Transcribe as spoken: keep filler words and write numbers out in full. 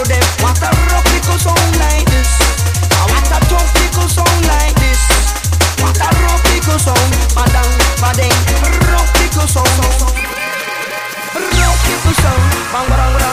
them what a rough little sound like this. Ah, what a tough little sound like this. What a rough little sound. Badang, badang, rough little sound. Rough little sound. Bang, bang, bang.